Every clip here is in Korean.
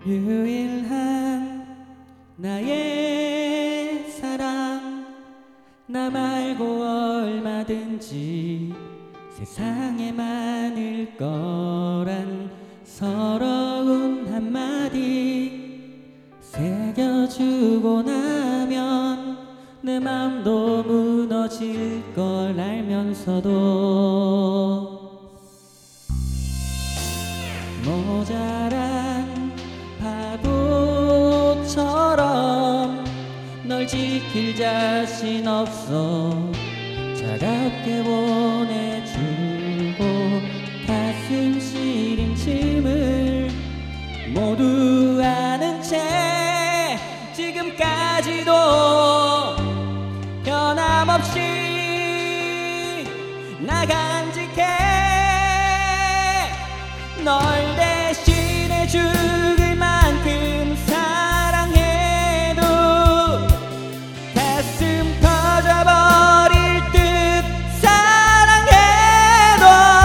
유일한 나의 사랑, 나 말고 얼마든지 세상에 많을 거란 서러운 한마디 새겨주고 나면 내 맘도 무너질 걸 알면서도 모자란 바보처럼 널 지킬 자신 없어 차갑게 보내주고 가슴 시린 짐을 모두 아는 채 지금까지도 변함없이 나 간직해 널 대신해 죽을 만큼 사랑해도 가슴 터져버릴 듯 사랑해도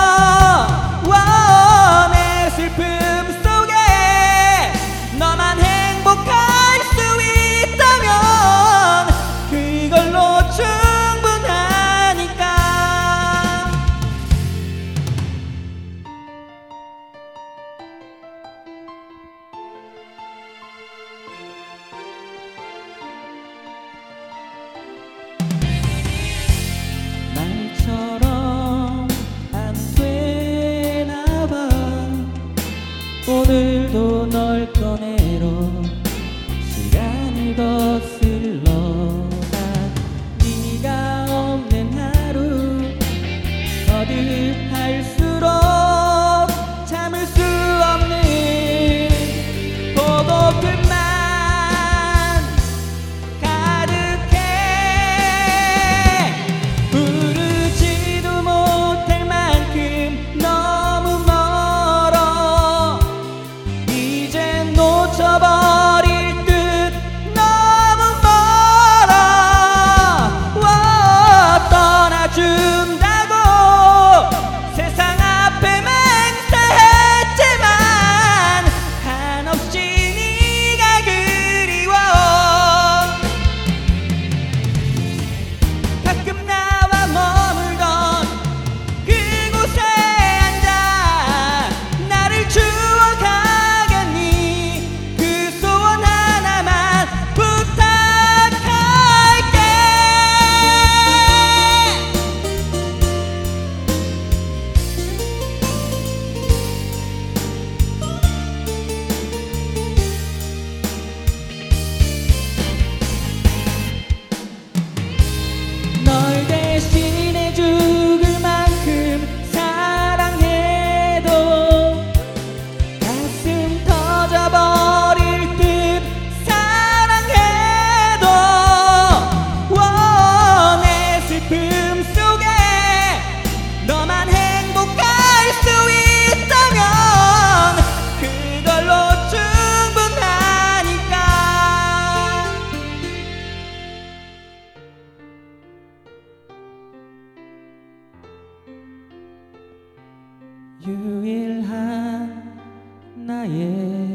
내 슬픔 속에 너만 행복할 수 있다면 그걸로 충분하니까. 말처럼 안 되나봐 오늘도 널 꺼내러 시간을 거슬러가 네가 없는 하루 거듭할수록 참을 수 없는 고독함만 가득해 부르지도 못할 만큼 너무 멀어 이젠 놓쳐버릴 듯 너무 멀어 떠나준다고 세상 앞에 맹세했지만 한없이 네가 그리워 가끔 나와 머물던 그곳에 앉아 나를 추억하겠니 그 소원 하나만 부탁할게. 널 대신해 죽을 만큼 사랑해도 가슴 터져버릴 듯 사랑해도 내 슬픔 속에 너만 행복할 수 있다면 그걸로 충분하니까. 유일한 나의